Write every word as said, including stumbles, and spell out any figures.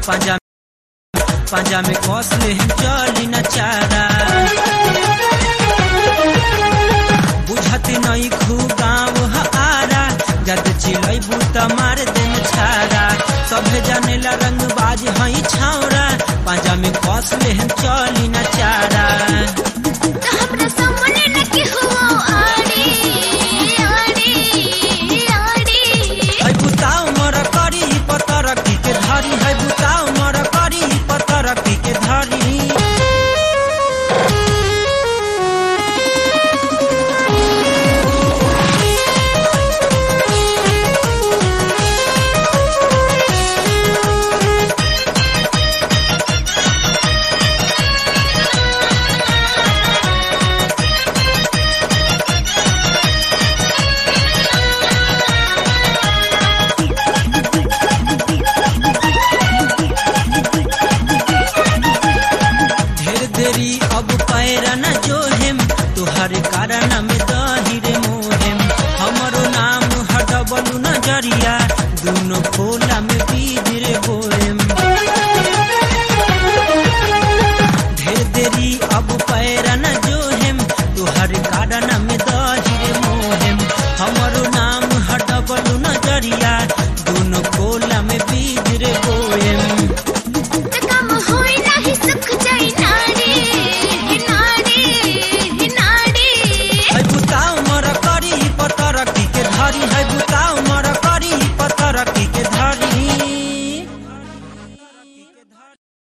पंजा पंजा में कस ले हम चली न चारा बुझती नहीं खू गाँव हारा जद चिलई बूता मार देम छारा सभे जाने ला रंगबाज हई छावरा पंजा में कस ले हम चली न चारा हमरा सामने न के हो आड़ी आड़ी आड़ी है बुताओ मर करी पतर की के धरी है बुताओ मर करी पतर की के धरी अब पैरा न जो हेम तुहर कारण में दहिरे मोहेम हमरो नाम हटबलू नजरिया दोनों खोला में बीज रे बोएम ढेर देरी अब पैरा न जो हेम तुहर कारण में दहिरे मोहेम हमरो नाम हटबलू नजरिया